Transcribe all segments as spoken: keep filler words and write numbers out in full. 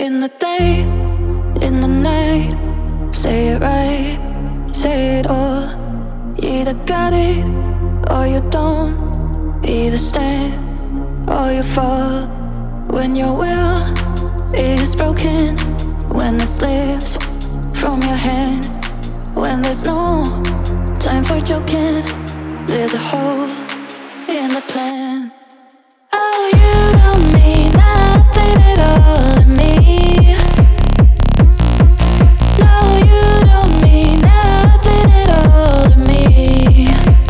In the day, in the night, say it right, say it all. You either got it or you don't. Either stand or you fall. When your will is broken, when it slips from your hand, when there's no time for joking, there's a hole in the plan. Oh, you don't mean nothing at all to me. No, you don't mean nothing at all to me.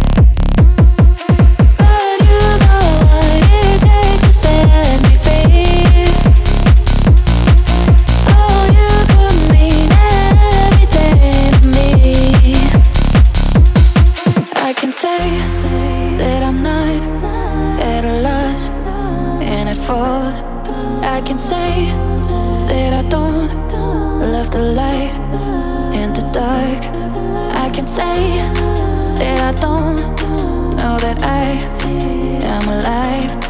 But you know what it takes to set me free. Oh, you could mean everything to me. I can say that I'm not at a loss and at fault. I can say that I don't love the light and the dark. I can say that I don't know that I am alive.